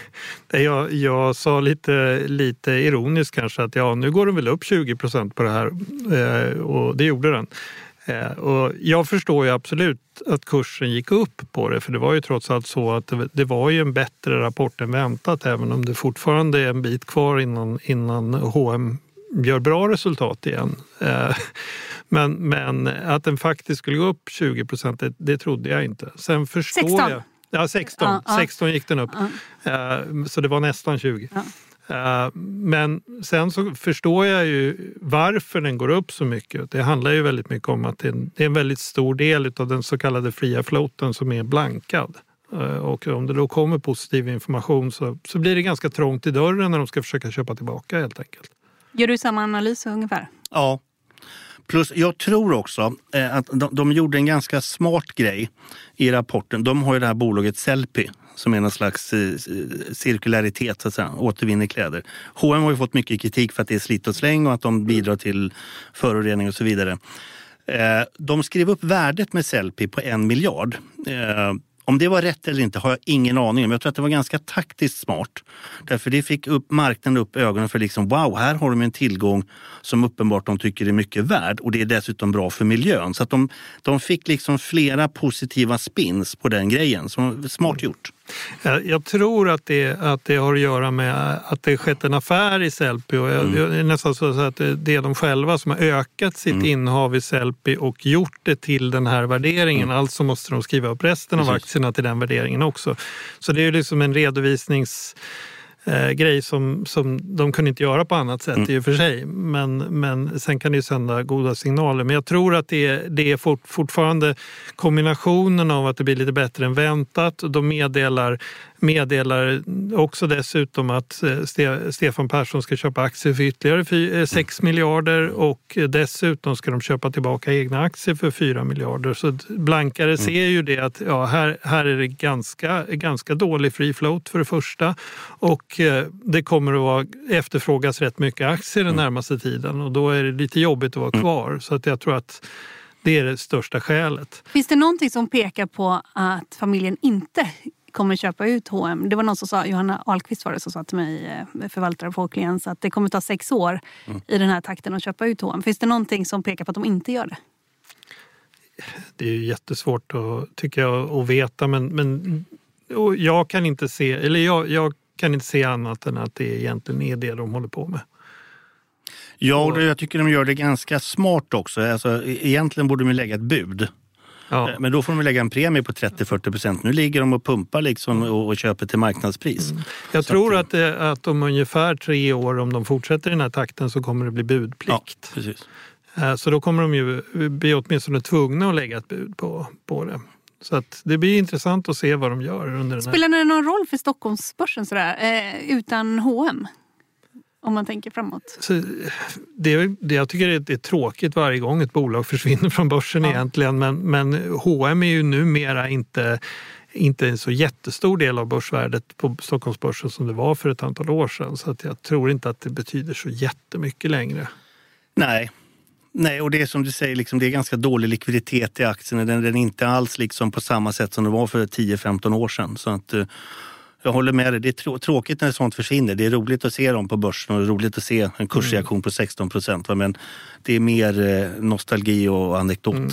jag, jag sa lite, lite ironiskt kanske att ja, nu går den väl upp tjugo procent på det här eh, och det gjorde den. Eh, och jag förstår ju absolut att kursen gick upp på det för det var ju trots allt så att det, det var ju en bättre rapport än väntat även om det fortfarande är en bit kvar innan, innan H och M gör bra resultat igen. Eh, Men, men att den faktiskt skulle gå upp tjugo procent, det, det trodde jag inte. Sen förstår sexton. jag... Ja, sexton. Ja, sexton gick den upp. Ja. Uh, så det var nästan tjugo. Ja. Uh, men sen så förstår jag ju varför den går upp så mycket. Det handlar ju väldigt mycket om att det är en, det är en väldigt stor del av den så kallade fria floaten som är blankad. Uh, och om det då kommer positiv information så, så blir det ganska trångt i dörren när de ska försöka köpa tillbaka helt enkelt. Gör du samma analys ungefär? Ja. Plus jag tror också eh, att de, de gjorde en ganska smart grej i rapporten. De har ju det här bolaget Sellpy som är någon slags eh, cirkularitet, så att säga, återvinner kläder. H och M har ju fått mycket kritik för att det är slit och släng och att de bidrar till förorening och så vidare. Eh, de skrev upp värdet med Sellpy på en miljard. Eh, Om det var rätt eller inte har jag ingen aning om. Jag tror att det var ganska taktiskt smart. Därför det fick upp marknaden upp ögonen för liksom wow, här har de en tillgång som uppenbart de tycker är mycket värd. Och det är dessutom bra för miljön. Så att de, de fick liksom flera positiva spins på den grejen. Som smart gjort. Jag tror att det, att det har att göra med att det skett en affär i Sellpy och mm. det är nästan så att det är de själva som har ökat sitt mm. innehav i Sellpy och gjort det till den här värderingen. Mm. Alltså måste de skriva upp resten Precis. Av aktierna till den värderingen också. Så det är ju liksom en redovisnings... Eh, grej som, som de kunde inte göra på annat sätt mm. i och för sig. Men, men sen kan det ju sända goda signaler. Men jag tror att det är, det är fort, fortfarande kombinationen av att det blir lite bättre än väntat. De meddelar, meddelar också dessutom att Ste, Stefan Persson ska köpa aktier för ytterligare sex miljarder och dessutom ska de köpa tillbaka egna aktier för fyra miljarder. Så blankare mm. ser ju det att ja, här, här är det ganska, ganska dålig free float för det första och det kommer att vara, efterfrågas rätt mycket aktier den närmaste tiden och då är det lite jobbigt att vara kvar. Så att jag tror att det är det största skälet. Finns det någonting som pekar på att familjen inte kommer köpa ut H och M? Det var någon som sa, Johanna Ahlqvist var det som sa till mig, förvaltare på Kliens, att det kommer ta sex år mm. i den här takten att köpa ut H och M. Finns det någonting som pekar på att de inte gör det? Det är ju jättesvårt att, tycker jag, att veta men, men jag kan inte se, eller jag, jag kan inte se annat än att det egentligen är det de håller på med. Ja, och jag tycker de gör det ganska smart också. Alltså, egentligen borde de lägga ett bud. Ja. Men då får de lägga en premie på trettio till fyrtio procent. Nu ligger de och pumpar liksom och, och köper till marknadspris. Mm. Jag så tror att, att, det, att om ungefär tre år, om de fortsätter i den här takten så kommer det bli budplikt. Ja, precis. Så då kommer de ju bli åtminstone tvungna att lägga ett bud på, på det. Så att det blir intressant att se vad de gör under den här. Spelar det någon roll för Stockholmsbörsen sådär, eh, utan H och M? Om man tänker framåt. Så det, det, jag tycker det är, det är tråkigt varje gång ett bolag försvinner från börsen ja. egentligen. Men, men H och M är ju numera inte, inte en så jättestor del av börsvärdet på Stockholmsbörsen som det var för ett antal år sedan. Så att jag tror inte att det betyder så jättemycket längre. Nej. Nej, och det är som du säger, liksom, det är ganska dålig likviditet i aktierna. Den, den är inte alls liksom på samma sätt som det var för tio femton år sedan. Så att, jag håller med dig. Det är trå- tråkigt när sånt försvinner. Det är roligt att se dem på börsen och det är roligt att se en kursreaktion på sexton procent. Men det är mer eh, nostalgi och anekdot. Mm.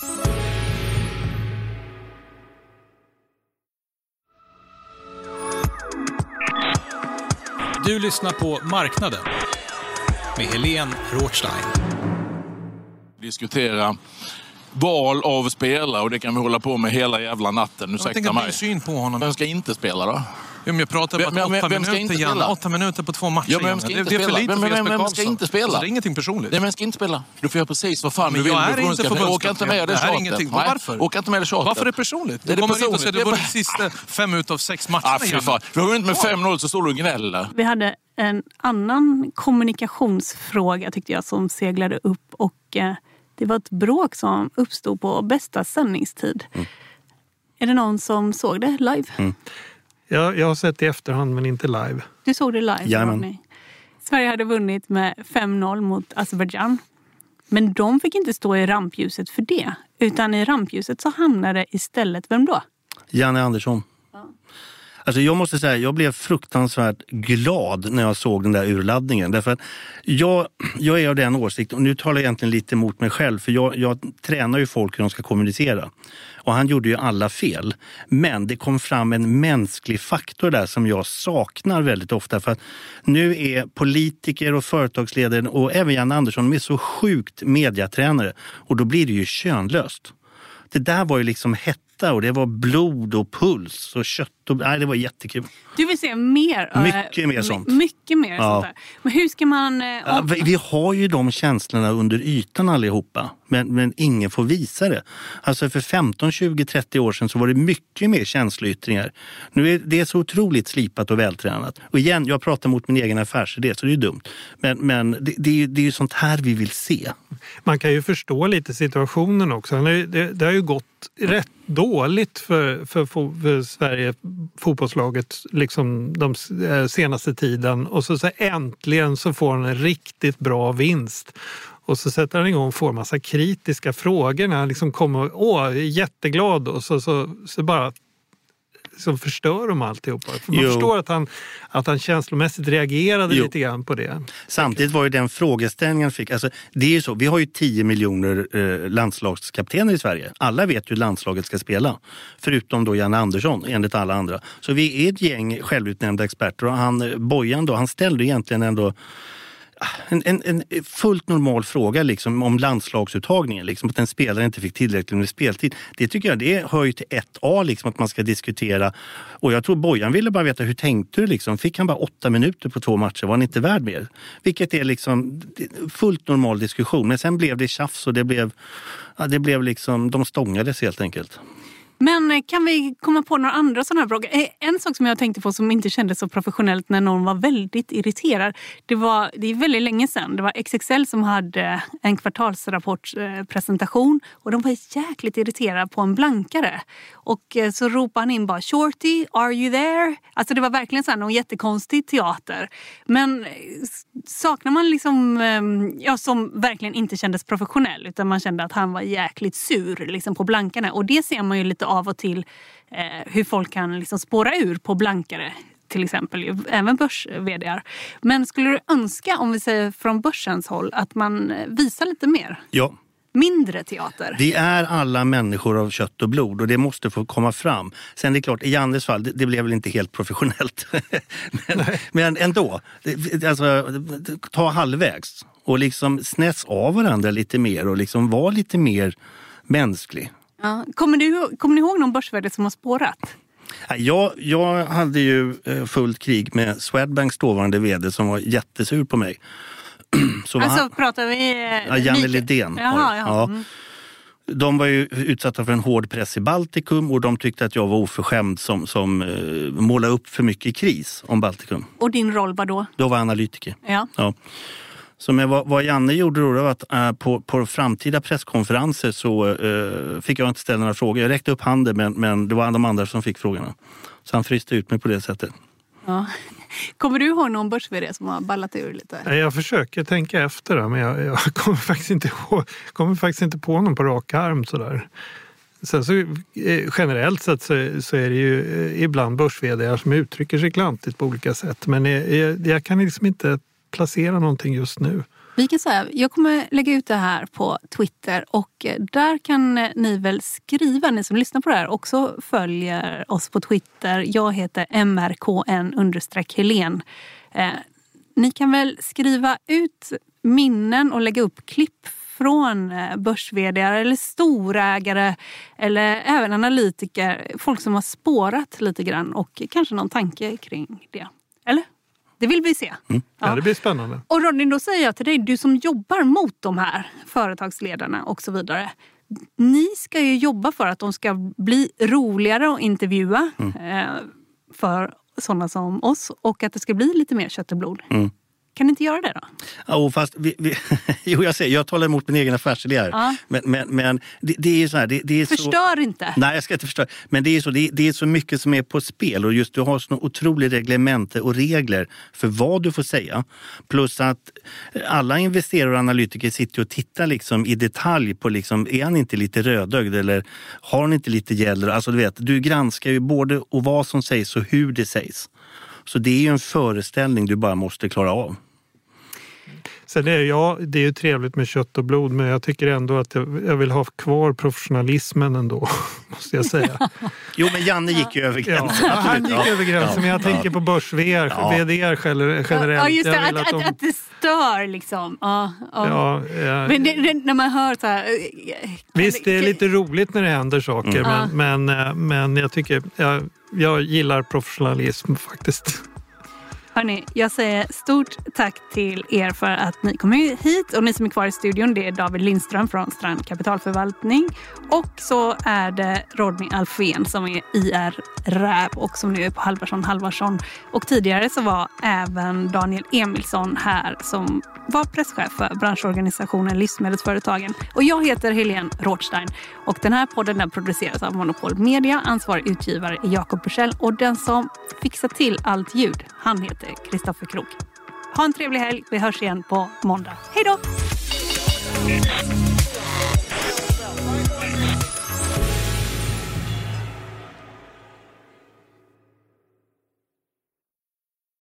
Du lyssnar på Marknaden med Helene Rothstein. Diskutera val av spelare och det kan vi hålla på med hela jävla natten. Nu jag tänker mig syn på honom. Vem ska inte spela då? Ja, men jag pratar bara vem, åtta vem minuter igen. Åtta minuter på två matcher. Ja, vem ska inte det, det är för lite vem, för vem, vem ska inte spela? Alltså, det är ingenting personligt. Nej, vem ska inte spela? Du får göra precis vad fan men du vill. Jag är du inte förbundskapten. Åka inte med det tjatet. Varför? Åka inte med det tjatet. Varför är det personligt? Det är du kommer personligt. Inte att säga, du var de sista fem ut av sex matcher. Ah, fy fan. Vi har vunnit med fem noll så står du och gnäller. Vi hade en annan kommunikationsfråga tyckte jag som seglade upp och eh, det var ett bråk som uppstod på bästa sändningstid. Mm. Är det någon som såg det live? Mm. Ja, jag har sett det i efterhand men inte live. Du såg det live? Jajamän. Sverige hade vunnit med fem noll mot Azerbaijan. Men de fick inte stå i rampljuset för det. Utan i rampljuset så hamnade istället, vem då? Janne Andersson. Ja. Alltså jag måste säga, jag blev fruktansvärt glad när jag såg den där urladdningen. Därför att jag, jag är av den åsikten, och nu talar jag egentligen lite emot mig själv. För jag, jag tränar ju folk hur de ska kommunicera. Och han gjorde ju alla fel. Men det kom fram en mänsklig faktor där som jag saknar väldigt ofta. För att nu är politiker och företagsledare och även Janne Andersson är så sjukt mediatränare. Och då blir det ju könlöst. Det där var ju liksom hetta och det var blod och puls och kött. Och, nej, det var jättekul. Du vill se mer? Mycket mer sånt. Mycket mer ja. sånt där. Men hur ska man... Ja, vi, vi har ju de känslorna under ytan allihopa. Men, men ingen får visa det. Alltså för femton, tjugo, trettio år sedan så var det mycket mer känsloyttringar. Nu är det så otroligt slipat och vältränat. Och igen, jag pratar mot min egen affärsidé så det är dumt. Men, men det, det, är ju, det är ju sånt här vi vill se. Man kan ju förstå lite situationen också. Det, det, det har ju gått rätt dåligt för, för, för Sverige, fotbollslaget, liksom de senaste tiden. Och så, så äntligen så får han en riktigt bra vinst. Och så sätter han igång och får en massa kritiska frågor när han liksom kommer, åh, jätteglad. Och så, så, så bara så förstör de alltihopa. För man jo. förstår att han, att han känslomässigt reagerade jo. lite grann på det. Samtidigt var ju den frågeställningen fick, alltså det är ju så, vi har ju tio miljoner eh, landslagskaptener i Sverige. Alla vet hur landslaget ska spela. Förutom då Janne Andersson, enligt alla andra. Så vi är ett gäng självutnämnda experter och han, Bojan då, han ställde egentligen ändå En, en, en fullt normal fråga liksom, om landslagsuttagningen, liksom, att en spelare inte fick tillräckligt med speltid. Det tycker jag det hör ju till ett A liksom, att man ska diskutera. Och jag tror Bojan ville bara veta hur tänkte du liksom. Fick han bara åtta minuter på två matcher? Var han inte värd mer? Vilket är liksom fullt normal diskussion. Men sen blev det tjafs och det blev, ja, det blev liksom, de stångades helt enkelt. Men kan vi komma på några andra sådana här frågor? En sak som jag tänkte på som inte kändes så professionellt när någon var väldigt irriterad. Det var, det är väldigt länge sedan. Det var X X L som hade en kvartalsrapportpresentation och de var jäkligt irriterade på en blankare. Och så ropade han in bara, Shorty, are you there? Alltså det var verkligen så här någon jättekonstig teater. Men saknar man liksom, ja, som verkligen inte kändes professionell utan man kände att han var jäkligt sur liksom på blankarna. Och det ser man ju lite av och till eh, hur folk kan liksom spåra ur på blankare till exempel, även börs-vdar. Men skulle du önska, om vi säger från börsens håll, att man visar lite mer? Ja. Mindre teater? Vi är alla människor av kött och blod och det måste få komma fram. Sen det är klart, i Jannes fall, det, det blev väl inte helt professionellt. men, men ändå, det, alltså, ta halvvägs och liksom snäs av varandra lite mer och liksom vara lite mer mänsklig. Ja. Kommer, du, kommer ni ihåg någon börsvärde som har spårat? Jag, jag hade ju fullt krig med Swedbanks dåvarande vd som var jättesur på mig. Så alltså han, pratar vi... Ja, Janne Lidén. Jaha, ja. Ja. Mm. de var ju utsatta för en hård press i Baltikum och de tyckte att jag var oförskämd som, som uh, målade upp för mycket kris om Baltikum. Och din roll var då? Då var jag analytiker. Ja. Ja. Så med vad, vad Janne gjorde då var att uh, på, på framtida presskonferenser så uh, fick jag inte ställa några frågor. Jag räckte upp handen men, men det var de andra som fick frågorna. Så han fryste ut mig på det sättet. Ja. Kommer du ihåg någon börs-vd som har ballat ur lite? Jag försöker tänka efter det, men jag, jag kommer, faktiskt inte ihåg, kommer faktiskt inte på någon på rak arm sådär. Sen så, generellt sett så, så är det ju ibland börs-vd som uttrycker sig klantigt på olika sätt. Men jag, jag, jag kan liksom inte placera någonting just nu. Vi kan säga, jag kommer lägga ut det här på Twitter och där kan ni väl skriva, ni som lyssnar på det här också följer oss på Twitter. Jag heter M R K N understreck Helen. Eh, ni kan väl skriva ut minnen och lägga upp klipp från börs-vd:ar eller storägare eller även analytiker, folk som har spårat lite grann och kanske någon tanke kring det. Eller? Det vill vi se. Mm. Ja. ja, det blir spännande. Och Rodney, då säger jag till dig, du som jobbar mot de här företagsledarna och så vidare. Ni ska ju jobba för att de ska bli roligare att intervjua mm. eh, för sådana som oss och att det ska bli lite mer kött och blod. Mm. Kan ni inte göra det då? Ja, fast vi, vi, jo, jag säger, jag talar emot min egen affärsidé här. Ja. Men, men, men det, det är ju så här. Det, det är Förstör så, inte. Nej, jag ska inte förstöra. Men det är, så, det, det är så mycket som är på spel och just du har såna otroliga reglemente och regler för vad du får säga. Plus att alla investerare och analytiker sitter och tittar liksom i detalj på liksom, är han inte lite rödögd eller har han inte lite gäller? Alltså du vet, du granskar ju både och vad som sägs och hur det sägs. Så det är ju en föreställning du bara måste klara av. Sen är ja, det är ju trevligt med kött och blod, men jag tycker ändå att jag, jag vill ha kvar professionalismen ändå, måste jag säga. Jo, men Janne gick ju över gränsen. Ja, han gick ja. över gränsen, ja. men jag tänker på börs-V R, ja. V D R generellt. Ja, just det, att, att, de... att det stör liksom. Ja, ja. Ja, ja. Men det, det, när man hör så här... Visst, det är lite roligt när det händer saker, mm. men, men, men jag tycker, jag, jag gillar professionalism faktiskt. Hörrni, jag säger stort tack till er för att ni kom hit. Och ni som är kvar i studion, det är David Lindström från Strand Kapitalförvaltning. Och så är det Rodney Alfvén som är I R-räv och som nu är på Halvarsson Halvarsson. Och tidigare så var även Daniel Emilsson här som var presschef för branschorganisationen Livsmedelsföretagen. Och jag heter Helen Rothstein. Och den här podden den produceras av Monopol Media. Ansvarig utgivare är Jakob Bursell. Och den som fixar till allt ljud, han heter Kristoffer Krok. Ha en trevlig helg. Vi hörs igen på måndag. Hej då!